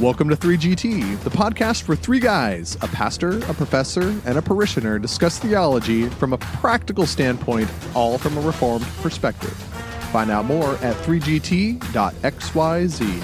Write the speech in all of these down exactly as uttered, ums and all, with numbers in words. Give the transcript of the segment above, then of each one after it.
Welcome to three G T, the podcast for three guys, a pastor, a professor, and a parishioner discuss theology from a practical standpoint, all from a Reformed perspective. Find out more at three G T dot X Y Z.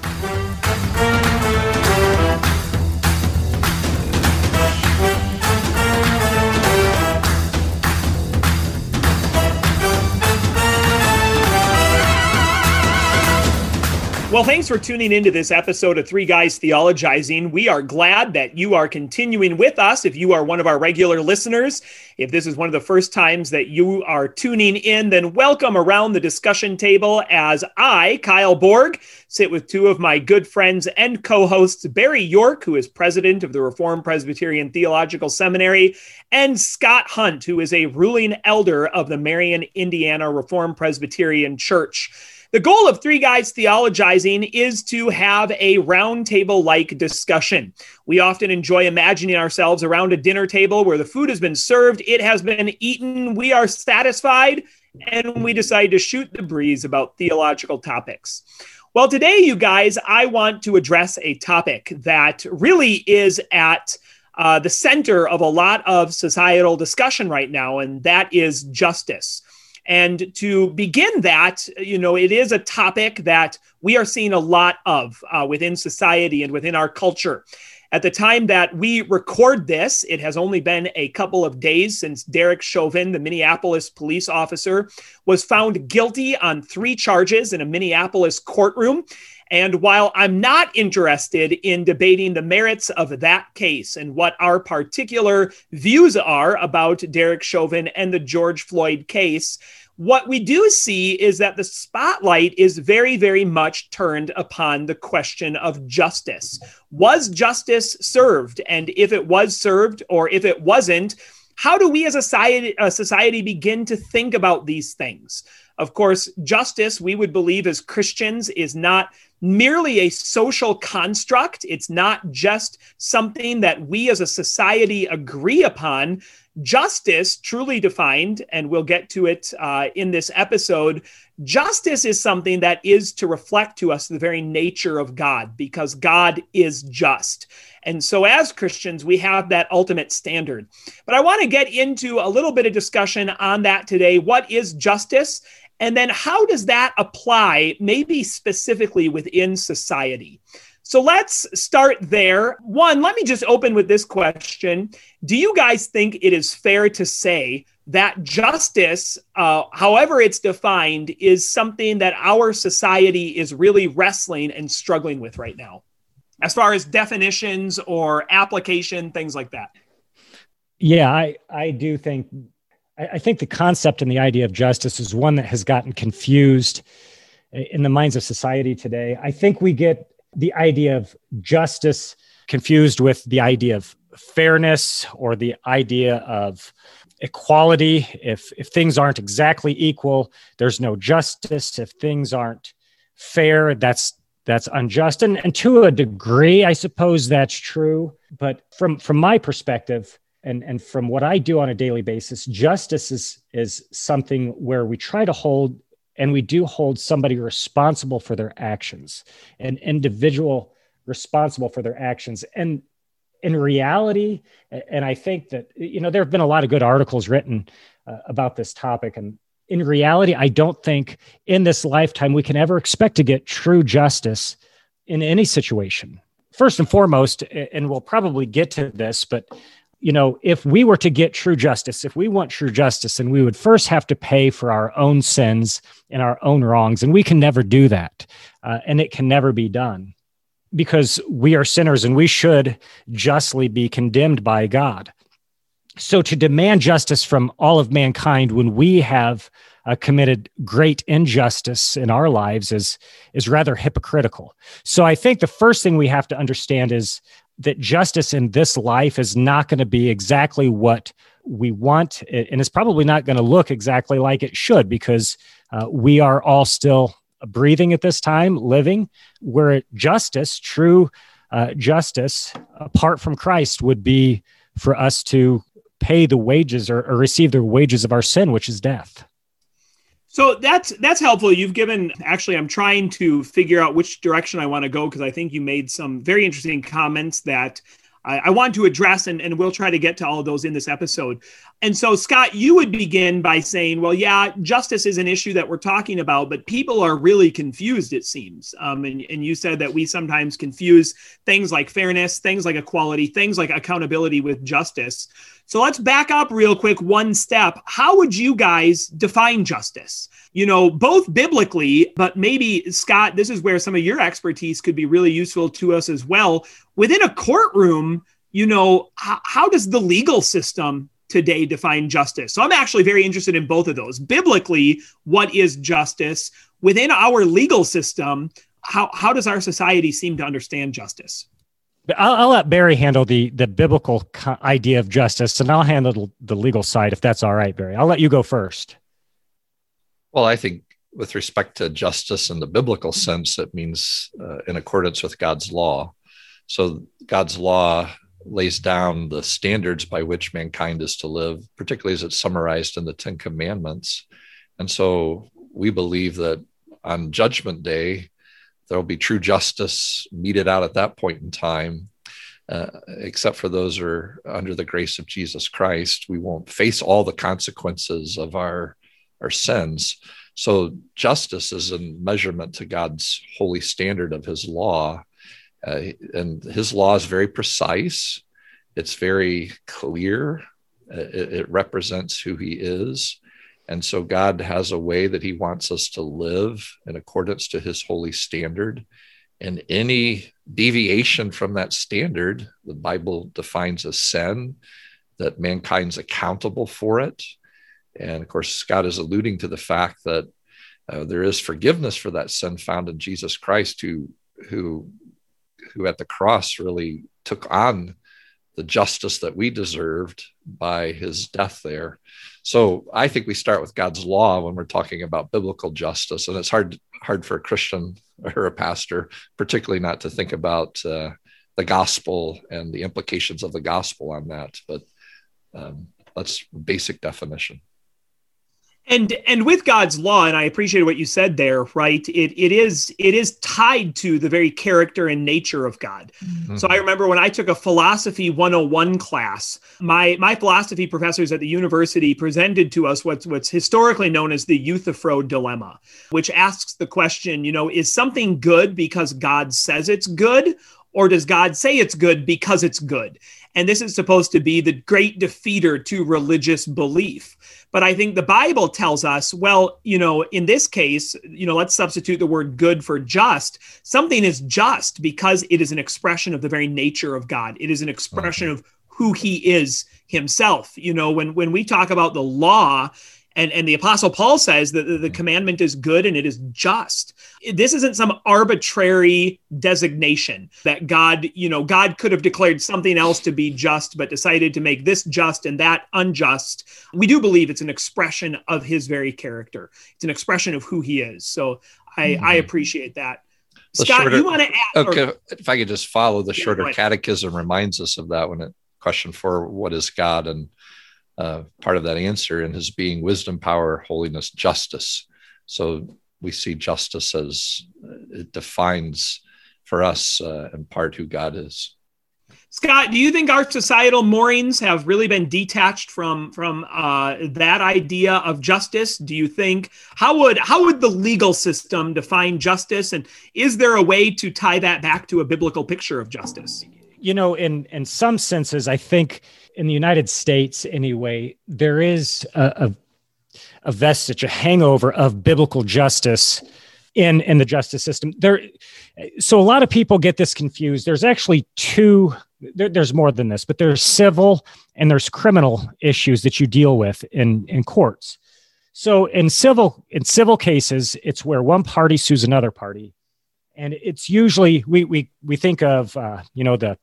Well, thanks for tuning into this episode of Three Guys Theologizing. We are glad that you are continuing with us. If you are one of our regular listeners, if this is one of the first times that you are tuning in, then welcome around the discussion table as I, Kyle Borg, sit with two of my good friends and co-hosts, Barry York, who is president of the Reformed Presbyterian Theological Seminary, and Scott Hunt, who is a ruling elder of the Marion, Indiana Reformed Presbyterian Church. The goal of Three Guys Theologizing is to have a roundtable-like discussion. We often enjoy imagining ourselves around a dinner table where the food has been served, it has been eaten, we are satisfied, and we decide to shoot the breeze about theological topics. Well, today, you guys, I want to address a topic that really is at uh, the center of a lot of societal discussion right now, and that is justice. And to begin that, you know, it is a topic that we are seeing a lot of uh, within society and within our culture. At the time that we record this, it has only been a couple of days since Derek Chauvin, the Minneapolis police officer, was found guilty on three charges in a Minneapolis courtroom. And while I'm not interested in debating the merits of that case and what our particular views are about Derek Chauvin and the George Floyd case, what we do see is that the spotlight is very, very much turned upon the question of justice. Was justice served? And if it was served, or if it wasn't, how do we as a society, a society begin to think about these things? Of course, justice, we would believe as Christians, is not merely a social construct. It's not just something that we as a society agree upon. Justice, truly defined, and we'll get to it uh, in this episode, justice is something that is to reflect to us the very nature of God, because God is just. And so as Christians, we have that ultimate standard. But I want to get into a little bit of discussion on that today. What is justice? And then how does that apply, maybe specifically within society? So let's start there. One, let me just open with this question. Do you guys think it is fair to say that justice, uh, however it's defined, is something that our society is really wrestling and struggling with right now, as far as definitions or application, things like that? Yeah, I, I do think, I, I think the concept and the idea of justice is one that has gotten confused in the minds of society today. I think we get the idea of justice confused with the idea of fairness or the idea of equality. If if things aren't exactly equal, there's no justice. If things aren't fair, that's that's unjust. And, and to a degree, I suppose that's true. But from, from my perspective, and, and from what I do on a daily basis, justice is, is something where we try to hold and we do hold somebody responsible for their actions, an individual responsible for their actions. And in reality, and I think that, you know, there have been a lot of good articles written uh, about this topic. And in reality, I don't think in this lifetime we can ever expect to get true justice in any situation. First and foremost, and we'll probably get to this, but you know, if we were to get true justice, if we want true justice, then we would first have to pay for our own sins and our own wrongs. And we can never do that. Uh, and it can never be done because we are sinners and we should justly be condemned by God. So to demand justice from all of mankind when we have uh, committed great injustice in our lives is, is rather hypocritical. So I think the first thing we have to understand is that justice in this life is not going to be exactly what we want, and it's probably not going to look exactly like it should, because uh, we are all still breathing at this time, living, where justice, true uh, justice, apart from Christ, would be for us to pay the wages or, or receive the wages of our sin, which is death. So that's that's helpful. You've given, actually, I'm trying to figure out which direction I want to go, because I think you made some very interesting comments that I, I want to address, and, and we'll try to get to all of those in this episode. And so, Scott, you would begin by saying, well, yeah, justice is an issue that we're talking about, but people are really confused, it seems. Um, and, and you said that we sometimes confuse things like fairness, things like equality, things like accountability with justice. So let's back up real quick one step. How would you guys define justice? You know, both biblically, but maybe, Scott, this is where some of your expertise could be really useful to us as well. Within a courtroom, you know, how, how does the legal system today define justice? So I'm actually very interested in both of those. Biblically, what is justice? Within our legal system, how, how does our society seem to understand justice? I'll, I'll let Barry handle the the biblical co- idea of justice, and I'll handle the legal side, if that's all right, Barry. I'll let you go first. Well, I think with respect to justice in the biblical sense, it means uh, in accordance with God's law. So God's law lays down the standards by which mankind is to live, particularly as it's summarized in the Ten Commandments. And so we believe that on Judgment Day, there will be true justice meted out at that point in time, uh, except for those who are under the grace of Jesus Christ. We won't face all the consequences of our, our sins. So justice is a measurement to God's holy standard of his law. Uh, and his law is very precise. It's very clear. It, it represents who he is. And so God has a way that he wants us to live in accordance to his holy standard. And any deviation from that standard, the Bible defines as sin, that mankind's accountable for it. And of course, Scott is alluding to the fact that uh, there is forgiveness for that sin found in Jesus Christ, who, who, who at the cross really took on the justice that we deserved by his death there. So I think we start with God's law when we're talking about biblical justice. And it's hard, hard for a Christian or a pastor, particularly not to think about uh, the gospel and the implications of the gospel on that. But um, that's basic definition. And and with God's law, and I appreciate what you said there, right? It it is it is tied to the very character and nature of God. Mm-hmm. So I remember when I took a philosophy one oh one class, my my philosophy professors at the university presented to us what's what's historically known as the Euthyphro dilemma, which asks the question, you know, is something good because God says it's good, or does God say it's good because it's good? And this is supposed to be the great defeater to religious belief. But I think the Bible tells us, well, you know, in this case, you know, let's substitute the word good for just. Something is just because it is an expression of the very nature of God. It is an expression of who he is himself. You know, when, when we talk about the law, And, and the Apostle Paul says that the, the commandment is good and it is just. This isn't some arbitrary designation that God, you know, God could have declared something else to be just, but decided to make this just and that unjust. We do believe it's an expression of his very character. It's an expression of who he is. So I, mm-hmm. I appreciate that. The Scott, shorter, you want to add? Okay, or, if I could just follow the yeah, shorter catechism reminds us of that when it question for what is God, and Uh, part of that answer in his being wisdom, power, holiness, justice. So we see justice as uh, it defines for us uh, in part who God is. Scott, do you think our societal moorings have really been detached from from uh, that idea of justice? Do you think how would how would the legal system define justice, and is there a way to tie that back to a biblical picture of justice? You know, in in some senses, I think in the United States, anyway, there is a, a, a vestige, a hangover of biblical justice in, in the justice system. There, so a lot of people get this confused. There's actually two, there, there's more than this, but there's civil and there's criminal issues that you deal with in, in courts. So in civil, in civil cases, it's where one party sues another party. And it's usually, we we we think of, uh, you know, the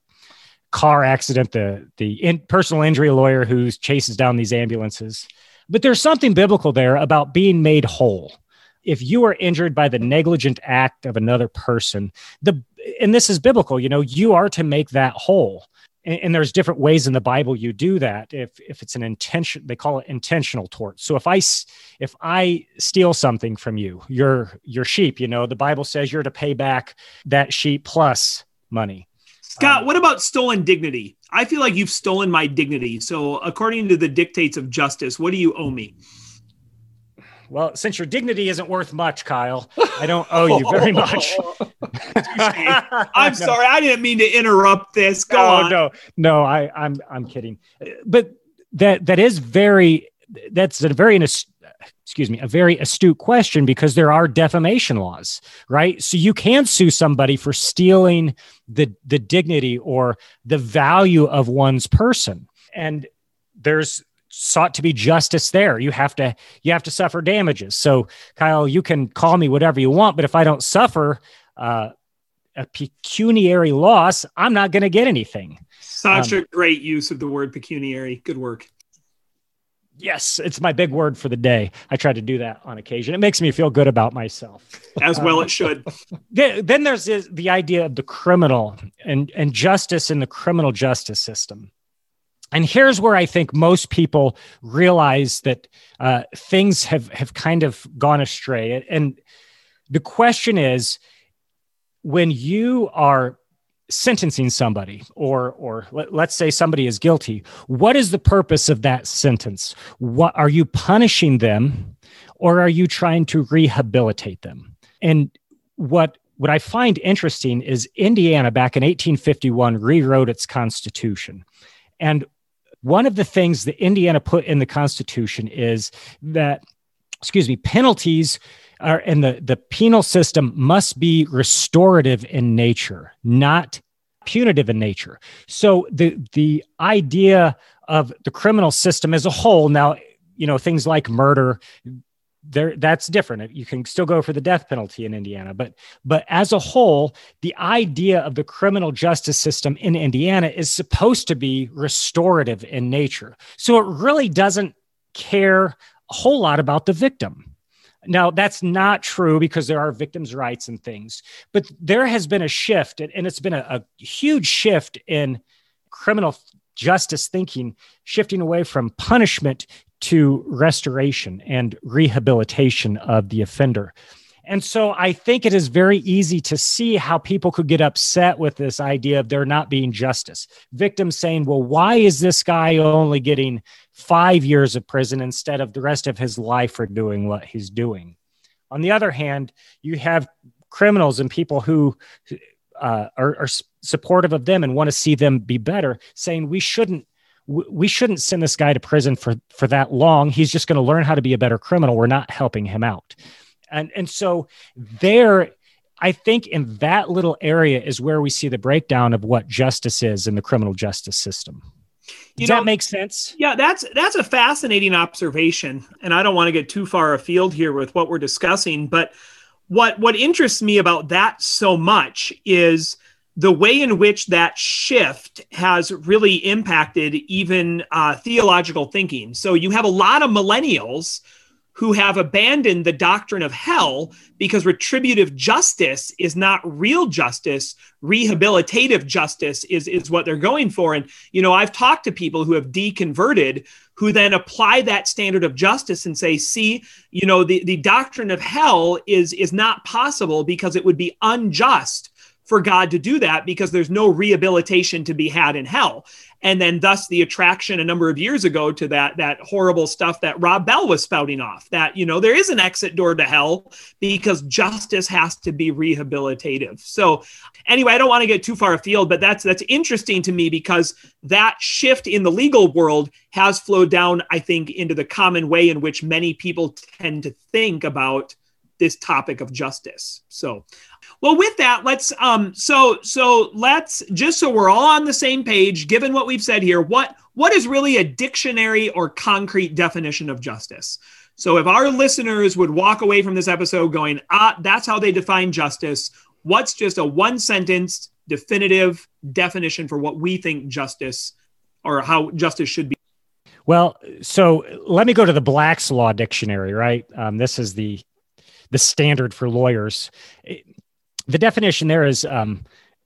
car accident, the the in, personal injury lawyer who chases down these ambulances. But there's something biblical there about being made whole. If you are injured by the negligent act of another person, the and this is biblical, you know, you are to make that whole. and, and there's different ways in the Bible you do that. If if it's an intention, they call it intentional tort. So if I if I steal something from you, your your sheep, you know, the Bible says you're to pay back that sheep plus money. Scott, Um, what about stolen dignity? I feel like you've stolen my dignity. So according to the dictates of justice, what do you owe me? Well, since your dignity isn't worth much, Kyle, I don't owe you very much. I'm sorry. I didn't mean to interrupt this. Go no, on. No, no, I, I'm, I'm kidding. But that, that is very, that's a very, excuse me, a very astute question, because there are defamation laws, right? So you can sue somebody for stealing the, the dignity or the value of one's person. And there's sought to be justice there. You have to, you have to suffer damages. So Kyle, you can call me whatever you want, but if I don't suffer uh, a pecuniary loss, I'm not going to get anything. Such Um, a great use of the word pecuniary. Good work. Yes, it's my big word for the day. I try to do that on occasion. It makes me feel good about myself. As well Um, it should. Then then there's this, the idea of the criminal and, and justice in the criminal justice system. And here's where I think most people realize that uh, things have, have kind of gone astray. And the question is, when you are sentencing somebody, or or let, let's say somebody is guilty, what is the purpose of that sentence? What are you punishing them, or are you trying to rehabilitate them? And what what I find interesting is Indiana back in eighteen fifty-one rewrote its constitution. And one of the things that Indiana put in the Constitution is that, excuse me, penalties are, and the, the penal system must be restorative in nature, not punitive in nature. So the the idea of the criminal system as a whole, now, you know, things like murder, there that's different. You can still go for the death penalty in Indiana, but but as a whole, the idea of the criminal justice system in Indiana is supposed to be restorative in nature. So it really doesn't care a whole lot about the victim. Now, that's not true, because there are victims' rights and things, but there has been a shift, and it's been a, a huge shift in criminal justice thinking, shifting away from punishment to restoration and rehabilitation of the offender. And so I think it is very easy to see how people could get upset with this idea of there not being justice. Victims saying, well, why is this guy only getting five years of prison instead of the rest of his life for doing what he's doing? On the other hand, you have criminals and people who uh, are, are supportive of them and want to see them be better, saying we shouldn't we shouldn't send this guy to prison for, for that long. He's just going to learn how to be a better criminal. We're not helping him out. And, and so there, I think in that little area is where we see the breakdown of what justice is in the criminal justice system. Does You know, that make sense? Yeah, that's that's a fascinating observation. And I don't want to get too far afield here with what we're discussing, but what what interests me about that so much is the way in which that shift has really impacted even uh, theological thinking. So you have a lot of millennials who have abandoned the doctrine of hell because retributive justice is not real justice. Rehabilitative justice is, is what they're going for. And, you know, I've talked to people who have deconverted who then apply that standard of justice and say, see, you know, the, the doctrine of hell is, is not possible because it would be unjust for God to do that because there's no rehabilitation to be had in hell. And then thus the attraction a number of years ago to that, that horrible stuff that Rob Bell was spouting off, that, you know, there is an exit door to hell because justice has to be rehabilitative. So anyway, I don't want to get too far afield, but that's, that's interesting to me because that shift in the legal world has flowed down, I think, into the common way in which many people tend to think about this topic of justice. So, well, with that, let's, um, so, so let's, just so we're all on the same page, given what we've said here, what, what is really a dictionary or concrete definition of justice? So if our listeners would walk away from this episode going, ah, that's how they define justice, what's just a one sentence definitive definition for what we think justice or how justice should be? Well, so let me go to the Black's Law Dictionary, right? Um, this is the, the standard for lawyers. The definition there is um,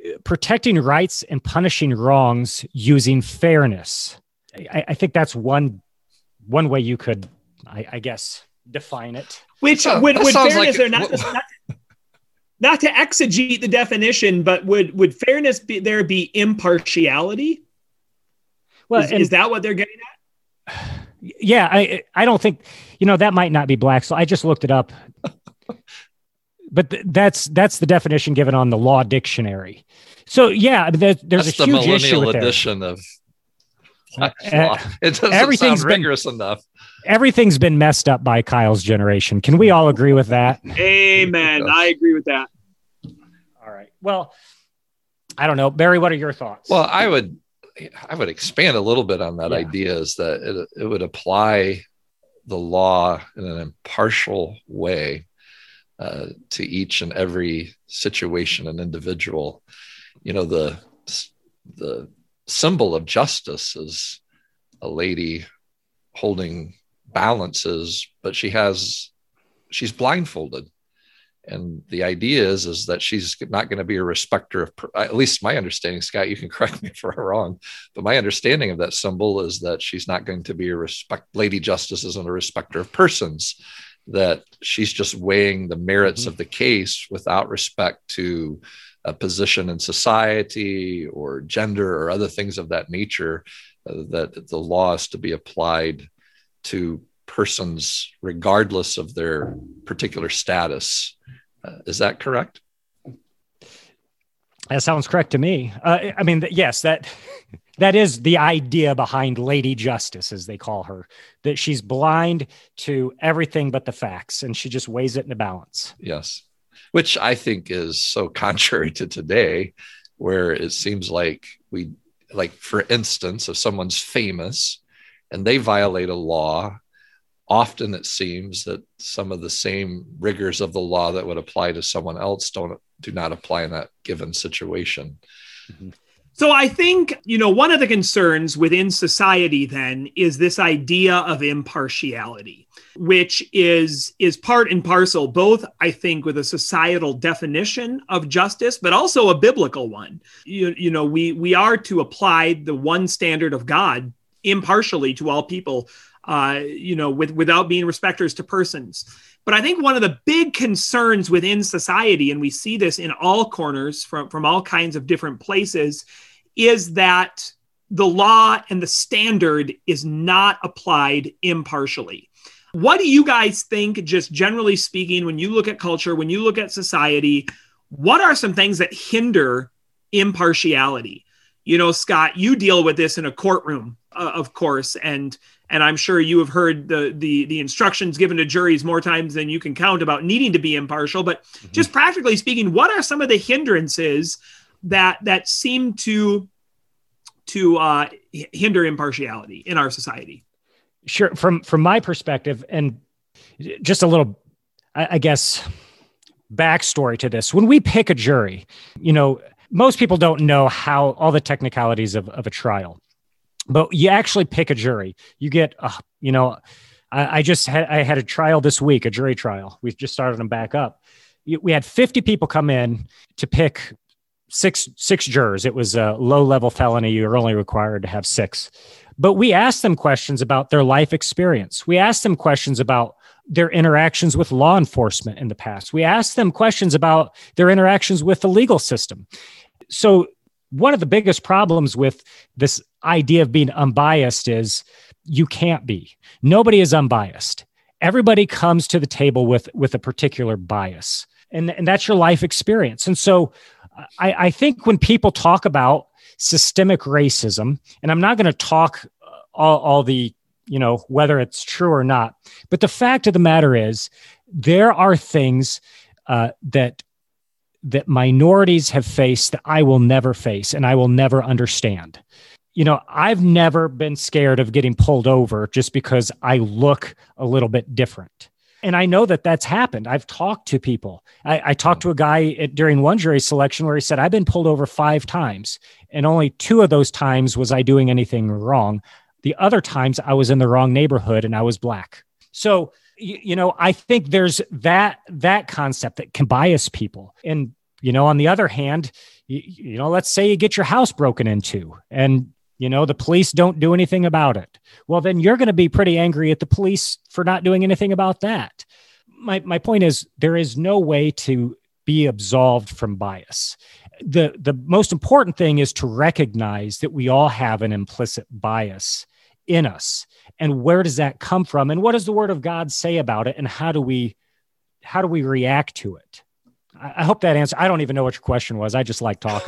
protecting rights and punishing wrongs using fairness. I, I think that's one one way you could, I, I guess, define it. Which So- would, that would sounds fairness like- or not, not, not to exegete the definition, but would would fairness be there be impartiality? Well, is, and- is that what they're getting at? Yeah, I I don't think, you know, that might not be black. So I just looked it up. But th- that's that's the definition given on the law dictionary. So yeah, there, there's That's a the huge issue millennial with there. edition of Black's Uh, Law. It doesn't everything's sound been- rigorous enough. Everything's been messed up by Kyle's generation. Can we all agree with that? Amen. I agree with that. All right. Well, I don't know, Barry. What are your thoughts? Well, I would I would expand a little bit on that Yeah. idea is that it, it would apply the law in an impartial way uh, to each and every situation and individual. You know, the the symbol of justice is a lady holding balances, but she has she's blindfolded. And the idea is, is that she's not going to be a respecter of, at least my understanding, Scott, you can correct me if I'm wrong, but my understanding of that symbol is that she's not going to be a respect, Lady Justice isn't a respecter of persons, that she's just weighing the merits Mm-hmm. of the case without respect to a position in society or gender or other things of that nature, uh, that the law is to be applied to persons regardless of their particular status. Uh, is that correct? That sounds correct to me. Uh, I mean, th- yes, that that is the idea behind Lady Justice, as they call her, that she's blind to everything but the facts, and she just weighs it in a balance. Yes. Which I think is so contrary to today, where it seems like we, like, for instance, if someone's famous and they violate a law, often it seems that some of the same rigors of the law that would apply to someone else don't do not apply in that given situation. Mm-hmm. So I think, you know, one of the concerns within society then is this idea of impartiality, which is is part and parcel, both, I think, with a societal definition of justice, but also a biblical one. You, you know, we we are to apply the one standard of God impartially to all people, uh, you know, with, without being respecters to persons. But I think one of the big concerns within society, and we see this in all corners from, from all kinds of different places, is that the law and the standard is not applied impartially. What do you guys think, just generally speaking, when you look at culture, when you look at society, what are some things that hinder impartiality? You know, Scott, you deal with this in a courtroom, uh, of course, and and I'm sure you have heard the, the the instructions given to juries more times than you can count about needing to be impartial. But mm-hmm. just practically speaking, what are some of the hindrances that that seem to to uh, hinder impartiality in our society? Sure. From from my perspective, and just a little, I, I guess, backstory to this. When we pick a jury, you know, most people don't know how all the technicalities of, of a trial. But you actually pick a jury. You get, uh, you know, I, I just had I had a trial this week, a jury trial. We've just started them back up. We had fifty people come in to pick six six jurors. It was a low level felony. You're only required to have six. But we asked them questions about their life experience. We asked them questions about their interactions with law enforcement in the past. We asked them questions about their interactions with the legal system. So one of the biggest problems with this idea of being unbiased is you can't be. Nobody is unbiased. Everybody comes to the table with, with a particular bias, and, and that's your life experience. And so I, I think when people talk about systemic racism, and I'm not going to talk all, all the, you know, whether it's true or not, but the fact of the matter is there are things uh, that that minorities have faced that I will never face and I will never understand. You know, I've never been scared of getting pulled over just because I look a little bit different. And I know that that's happened. I've talked to people. I, I talked to a guy at, during one jury selection where he said, I've been pulled over five times, and only two of those times was I doing anything wrong. The other times I was in the wrong neighborhood and I was Black. So, you, you know, I think there's that, that concept that can bias people. And, you know, on the other hand, you, you know, let's say you get your house broken into and, you know, the police don't do anything about it. Well, then you're going to be pretty angry at the police for not doing anything about that. My, my point is there is no way to be absolved from bias. The, the most important thing is to recognize that we all have an implicit bias in us. And where does that come from? And what does the Word of God say about it? And how do we, how do we react to it? I, I hope that answer. I don't even know what your question was. I just like talking.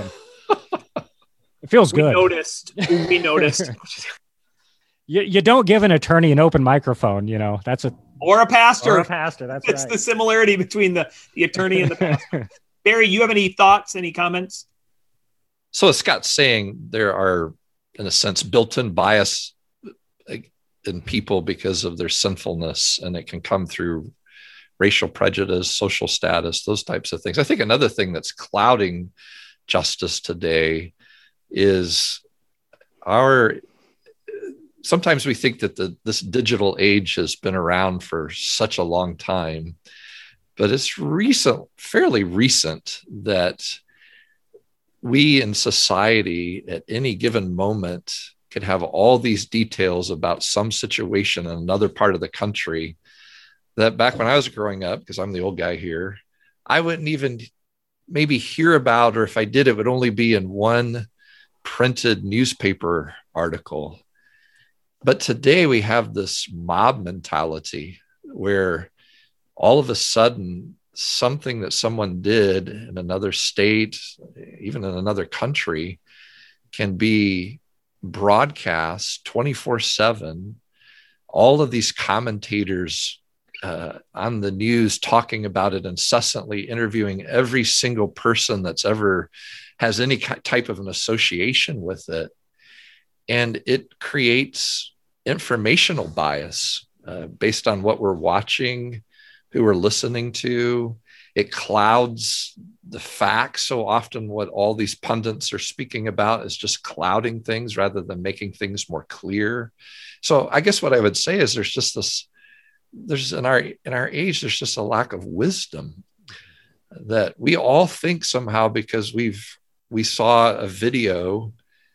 It feels we good. Noticed. We noticed. you, you don't give an attorney an open microphone, you know, that's a, or a pastor. Or a pastor. That's it's right. the similarity between the, the attorney and the pastor. Barry, you have any thoughts, any comments? So as Scott's saying, there are, in a sense, built-in bias in people because of their sinfulness, and it can come through racial prejudice, social status, those types of things. I think another thing that's clouding justice today is our, sometimes we think that the, this digital age has been around for such a long time, but it's recent, fairly recent that we in society at any given moment could have all these details about some situation in another part of the country that back when I was growing up, because I'm the old guy here, I wouldn't even maybe hear about, or if I did, it would only be in one printed newspaper article. But today we have this mob mentality where all of a sudden something that someone did in another state, even in another country, can be broadcast twenty-four seven. All of these commentators uh, on the news talking about it incessantly, interviewing every single person that's ever has any type of an association with it. And it creates informational bias uh, based on what we're watching, who we're listening to. It clouds the facts. So often what all these pundits are speaking about is just clouding things rather than making things more clear. So I guess what I would say is there's just this, there's in our, in our age, there's just a lack of wisdom that we all think somehow because we've, we saw a video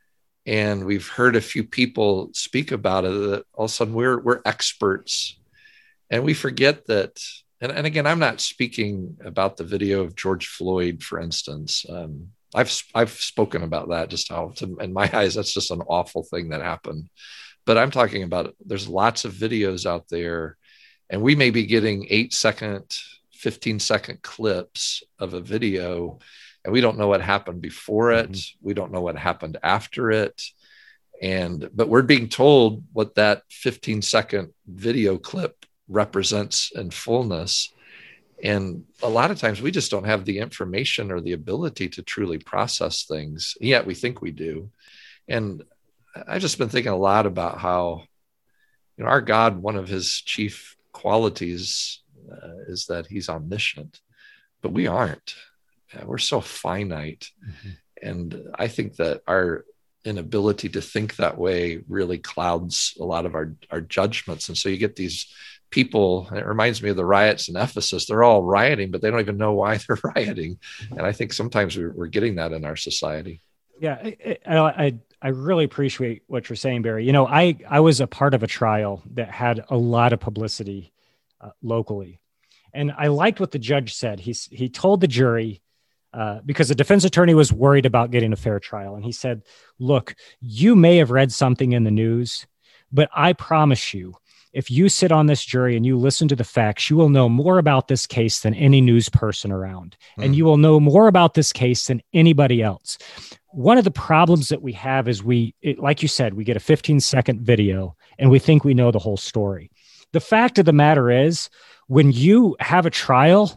and we've heard a few people speak about it, that all of a sudden we're, we're experts. And we forget that, and, and again, I'm not speaking about the video of George Floyd, for instance. Um, I've, I've spoken about that, just how, to, in my eyes, that's just an awful thing that happened. But I'm talking about, there's lots of videos out there, and we may be getting eight second, fifteen second clips of a video, and we don't know what happened before it. Mm-hmm. We don't know what happened after it. And, but we're being told what that fifteen second video clip represents in fullness. And a lot of times we just don't have the information or the ability to truly process things. Yet we think we do. And I've just been thinking a lot about how, you know, our God, one of his chief qualities uh, is that he's omniscient, but we aren't. Uh, we're so finite. Mm-hmm. And I think that our inability to think that way really clouds a lot of our, our judgments. And so you get these people, and it reminds me of the riots in Ephesus. They're all rioting, but they don't even know why they're rioting. And I think sometimes we're, we're getting that in our society. Yeah, I, I I really appreciate what you're saying, Barry. You know, I, I was a part of a trial that had a lot of publicity uh, locally. And I liked what the judge said. He, he told the jury, uh, because the defense attorney was worried about getting a fair trial. And he said, look, you may have read something in the news, but I promise you, if you sit on this jury and you listen to the facts, you will know more about this case than any news person around. Mm. And you will know more about this case than anybody else. One of the problems that we have is we, it, like you said, we get a fifteen second video and we think we know the whole story. The fact of the matter is, when you have a trial,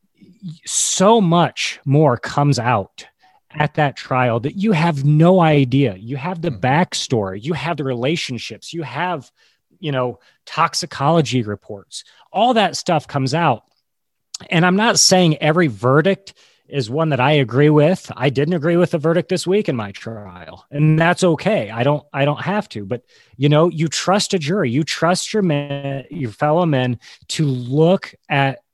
so much more comes out at that trial that you have no idea. You have the backstory, you have the relationships, you have, you know, toxicology reports, all that stuff comes out. And I'm not saying every verdict is one that I agree with. I didn't agree with the verdict this week in my trial, and that's okay. I don't, I don't have to, but you know, you trust a jury, you trust your men, your fellow men to look at,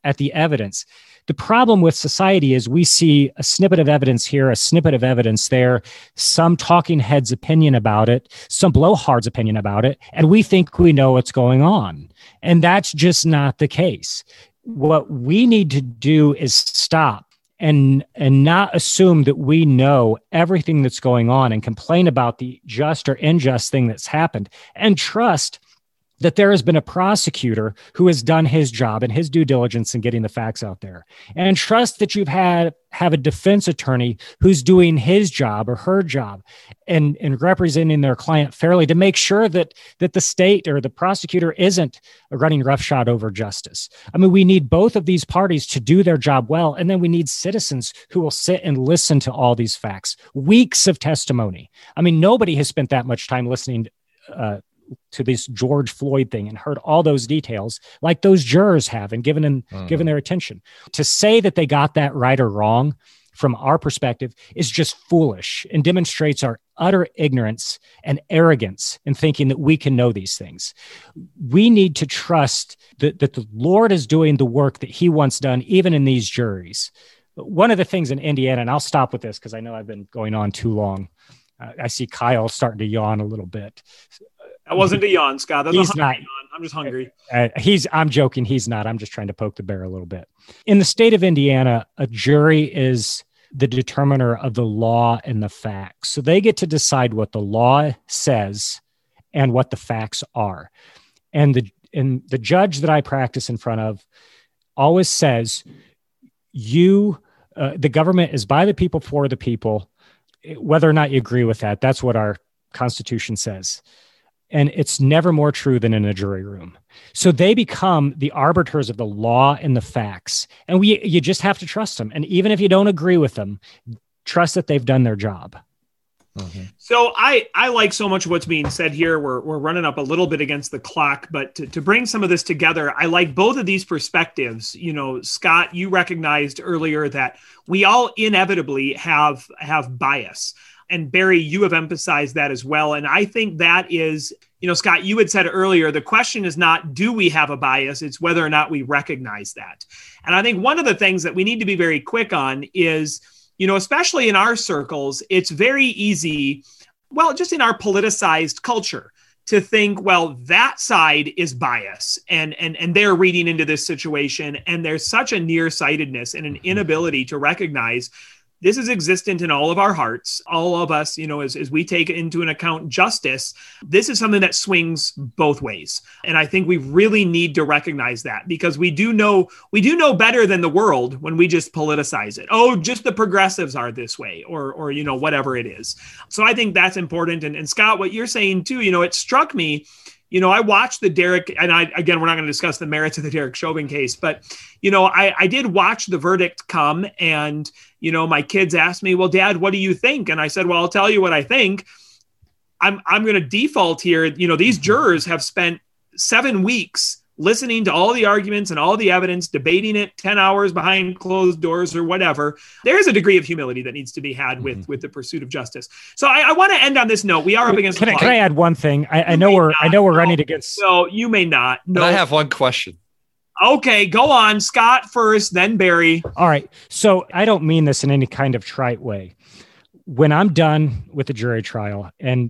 at the evidence. The problem with society is we see a snippet of evidence here, a snippet of evidence there, some talking head's opinion about it, some blowhard's opinion about it, and we think we know what's going on. And that's just not the case. What we need to do is stop and and not assume that we know everything that's going on and complain about the just or unjust thing that's happened, and trust that there has been a prosecutor who has done his job and his due diligence in getting the facts out there, and trust that you've had have a defense attorney who's doing his job or her job and, and representing their client fairly to make sure that, that the state or the prosecutor isn't running roughshod over justice. I mean, we need both of these parties to do their job well, and then we need citizens who will sit and listen to all these facts. Weeks of testimony. I mean, nobody has spent that much time listening uh, to this George Floyd thing and heard all those details like those jurors have and given them, uh-huh. given their attention. To say that they got that right or wrong from our perspective is just foolish and demonstrates our utter ignorance and arrogance in thinking that we can know these things. We need to trust that, that the Lord is doing the work that he wants done, even in these juries. One of the things in Indiana, and I'll stop with this because I know I've been going on too long. Uh, I see Kyle starting to yawn a little bit. That wasn't a yawn, Scott. That's he's a not. Yawn. I'm just hungry. Uh, he's. I'm joking. He's not. I'm just trying to poke the bear a little bit. In the state of Indiana, a jury is the determiner of the law and the facts. So they get to decide what the law says and what the facts are. And the and the judge that I practice in front of always says, "You, uh, the government is by the people for the people." Whether or not you agree with that, that's what our Constitution says. And it's never more true than in a jury room. So they become the arbiters of the law and the facts. And we, you just have to trust them. And even if you don't agree with them, trust that they've done their job. Mm-hmm. So I, I like so much of what's being said here. We're, we're running up a little bit against the clock, but to, to bring some of this together, I like both of these perspectives. You know, Scott, you recognized earlier that we all inevitably have, have bias. And Barry, you have emphasized that as well. And I think that is, you know, Scott, you had said earlier, the question is not, do we have a bias? It's whether or not we recognize that. And I think one of the things that we need to be very quick on is, you know, especially in our circles, it's very easy, well, just in our politicized culture, to think, well, that side is bias and, and, and they're reading into this situation. And there's such a nearsightedness and an inability to recognize this is existent in all of our hearts. All of us, you know, as, as we take into an account justice, this is something that swings both ways. And I think we really need to recognize that, because we do know, we do know better than the world when we just politicize it. Oh, just the progressives are this way, or, or, you know, whatever it is. So I think that's important. And, and Scott, what you're saying too, you know, it struck me. You know, I watched the Derek, and I, again, we're not going to discuss the merits of the Derek Chauvin case, but, you know, I, I did watch the verdict come, and, you know, my kids asked me, well, Dad, what do you think? And I said, well, I'll tell you what I think. I'm, I'm going to default here. You know, these jurors have spent seven weeks listening to all the arguments and all the evidence, debating it ten hours behind closed doors or whatever. There is a degree of humility that needs to be had with, mm-hmm. with the pursuit of justice. So I, I want to end on this note. We are up against can the I, clock. Can I add one thing? I, I know we're, not, I know we're no, running against. No, you may not. No, but I have one question. Okay, go on. Scott first, then Barry. All right. So I don't mean this in any kind of trite way. When I'm done with the jury trial and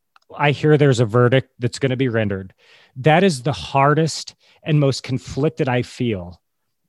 I hear there's a verdict that's going to be rendered, that is the hardest and most conflicted I feel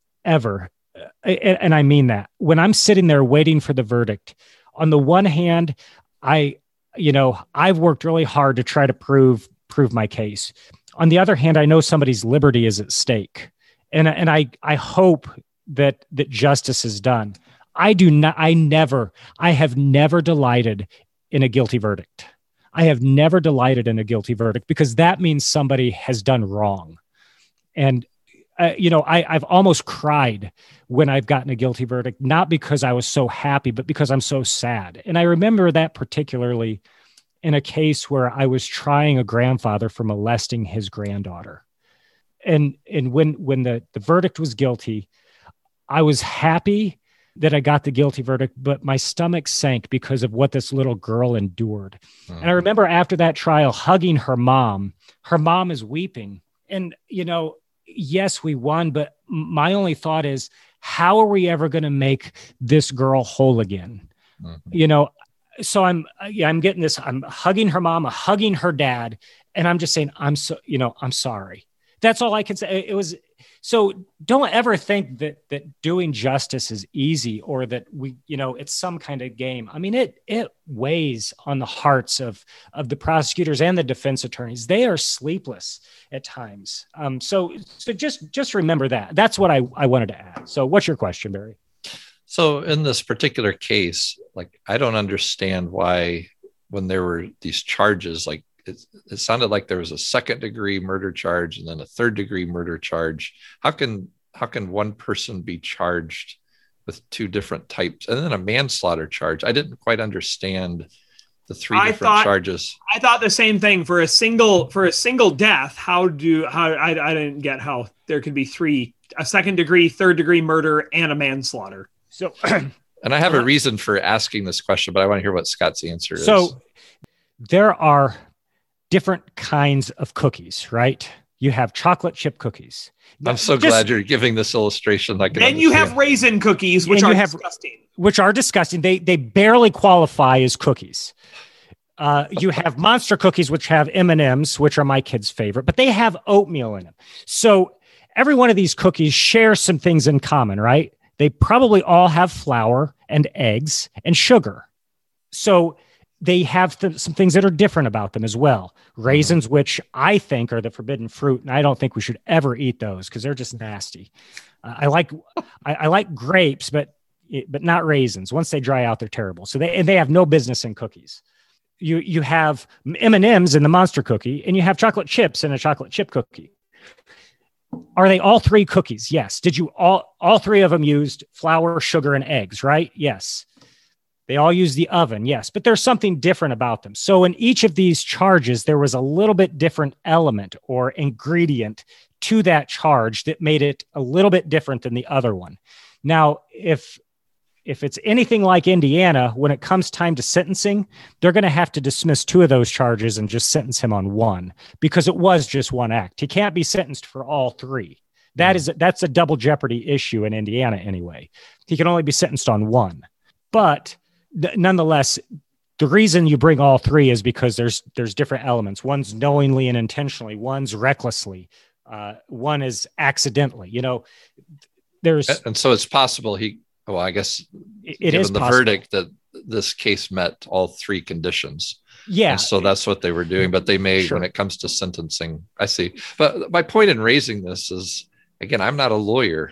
ever. And I mean that. When I'm sitting there waiting for the verdict, on the one hand, I, you know, I've worked really hard to try to prove, prove my case. On the other hand, I know somebody's liberty is at stake. And, and I, I hope that, that justice is done. I do not, I never, I have never delighted in a guilty verdict. I have never delighted in a guilty verdict, because that means somebody has done wrong. And, uh, you know, I, I've almost cried when I've gotten a guilty verdict, not because I was so happy, but because I'm so sad. And I remember that particularly in a case where I was trying a grandfather for molesting his granddaughter. And, and when, when the, the verdict was guilty, I was happy that I got the guilty verdict, but my stomach sank because of what this little girl endured. Mm-hmm. And I remember after that trial hugging her mom. Her mom is weeping. And, you know, yes, we won, but my only thought is, how are we ever going to make this girl whole again? Mm-hmm. You know, so I'm, yeah, I'm getting this, I'm hugging her mom, I'm hugging her dad. And I'm just saying, I'm so, you know, I'm sorry. That's all I can say. It was, so don't ever think that, that doing justice is easy, or that we, you know, it's some kind of game. I mean, it, it weighs on the hearts of, of the prosecutors and the defense attorneys. They are sleepless at times. Um, so, so just, just remember that. That's what I, I wanted to add. So what's your question, Barry? So in this particular case, like, I don't understand why, when there were these charges, like, It, it sounded like there was a second degree murder charge and then a third degree murder charge. How can how can one person be charged with two different types and then a manslaughter charge? I didn't quite understand the three I different thought, charges. I thought the same thing for a single for a single death. How do how I, I didn't get how there could be three: a second degree, third degree murder, and a manslaughter. So, and I have a reason for asking this question, but I want to hear what Scott's answer is. So there are different kinds of cookies, right? You have chocolate chip cookies. I'm so Just, glad you're giving this illustration. I can then you have raisin cookies, which are have, disgusting. Which are disgusting. They they barely qualify as cookies. Uh, you have monster cookies, which have M and M's, which are my kids' favorite, but they have oatmeal in them. So every one of these cookies shares some things in common, right? They probably all have flour and eggs and sugar. So they have th- some things that are different about them as well. Raisins, mm-hmm. which I think are the forbidden fruit, and I don't think we should ever eat those because they're just nasty. Uh, I like I, I like grapes, but but not raisins. Once they dry out, they're terrible. So they and they have no business in cookies. You you have M and M's in the monster cookie, and you have chocolate chips in a chocolate chip cookie. Are they all three cookies? Yes. Did you all all three of them used flour, sugar, and eggs? Right? Yes. They all use the oven, yes, but there's something different about them. So in each of these charges, there was a little bit different element or ingredient to that charge that made it a little bit different than the other one. Now, if if it's anything like Indiana, when it comes time to sentencing, they're going to have to dismiss two of those charges and just sentence him on one because it was just one act. He can't be sentenced for all three. That is that's a double jeopardy issue in Indiana anyway. He can only be sentenced on one, but nonetheless, the reason you bring all three is because there's there's different elements. One's knowingly and intentionally. One's recklessly. Uh, one is accidentally. You know, there's and so it's possible he. Well, I guess it given is the possible. verdict that this case met all three conditions. Yeah. And so that's what they were doing. But they may, sure. when it comes to sentencing, I see. But my point in raising this is, again, I'm not a lawyer,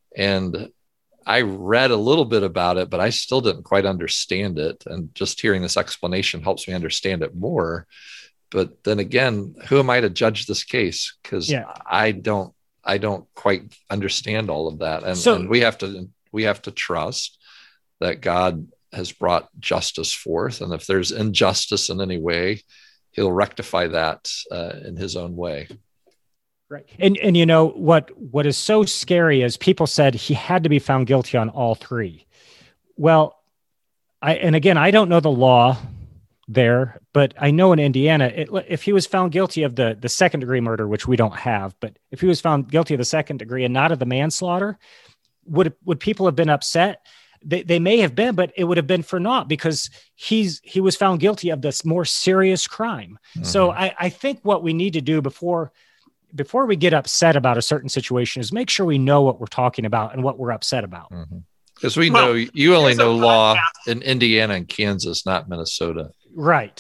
and I read a little bit about it, but I still didn't quite understand it. And just hearing this explanation helps me understand it more. But then again, who am I to judge this case? Because yeah. I don't, I don't quite understand all of that. And, so, and we have to, we have to trust that God has brought justice forth. And if there's injustice in any way, he'll rectify that uh, in his own way. Right. And, and, you know, what, what is so scary is people said he had to be found guilty on all three. Well, I, and again, I don't know the law there, but I know in Indiana, it, if he was found guilty of the, the second degree murder, which we don't have, but if he was found guilty of the second degree and not of the manslaughter, would, would people have been upset? They, they may have been, but it would have been for naught because he's, he was found guilty of this more serious crime. Mm-hmm. So I, I think what we need to do before, before we get upset about a certain situation is make sure we know what we're talking about and what we're upset about. Because mm-hmm. we well, know you only know law in Indiana and Kansas, not Minnesota. Right.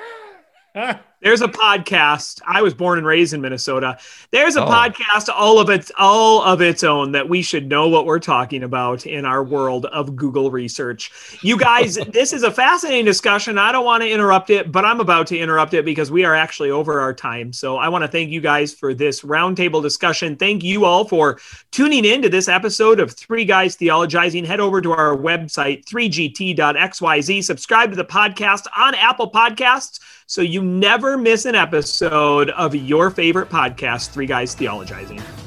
There's a podcast. I was born and raised in Minnesota. There's a oh. podcast, all of its, all of its own, that we should know what we're talking about in our world of Google research. You guys, this is a fascinating discussion. I don't want to interrupt it, but I'm about to interrupt it because we are actually over our time. So I want to thank you guys for this roundtable discussion. Thank you all for tuning in to this episode of Three Guys Theologizing. Head over to our website, three g t dot x y z. Subscribe to the podcast on Apple Podcasts so you never miss an episode of your favorite podcast, Three Guys Theologizing.